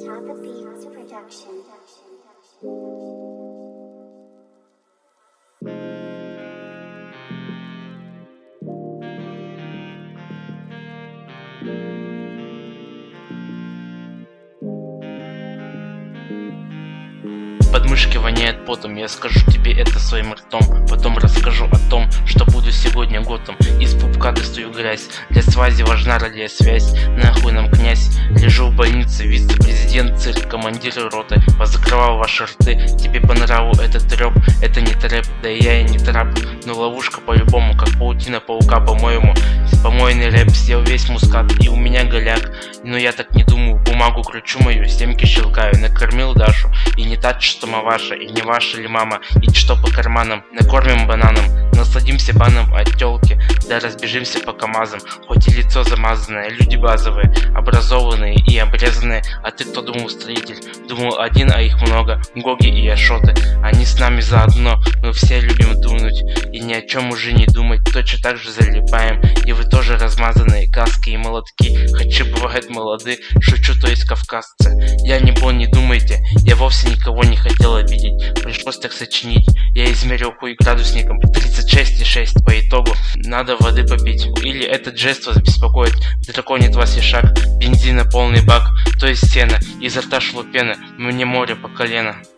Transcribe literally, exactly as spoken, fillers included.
Taka Beats Production. Подмышки воняет потом, я скажу тебе это своим ртом. Потом расскажу о том, что буду сегодня готом. Из пупка достаю грязь, для связи важна радиосвязь. Нахуй нам князь, лежу в больнице, вице-президент, цирк, командир роты. Позакрывал ваши рты, тебе по нраву этот рэп. Это не трэп, да и я и не трап. Но ловушка по-любому, как паутина паука, по-моему. Помойный рэп съел весь мускат, и у меня голяк. Но я так не думаю, бумагу кручу мою, семки щелкаю. Накормил Дашу, и не так, что ваша, и не ваша ли мама. И что по карманам, накормим бананом. Насладимся баном от тёлки, да разбежимся по КамАЗам. Хоть и лицо замазанное, люди базовые, образованные и обрезанные. А ты кто думал, строитель? Думал один, а их много. Гоги и Ашоты, они с нами заодно. Мы все любим дунуть и ни о чем уже не думать. Точно так же залипаем, и вы тоже размазанные. Каски и молотки, хоть бывают молоды. Шучу, то есть кавказцы. Я не бон, не думайте, я вовсе никого не хотел обидеть. Пришлось так сочинить. Я измерил хуй градусником тридцать шесть и шесть. По итогу надо воды попить. Или этот жест вас беспокоит, драконит вас и шаг. Бензина полный бак, то есть сена. Изо рта шло пена, мне море по колено.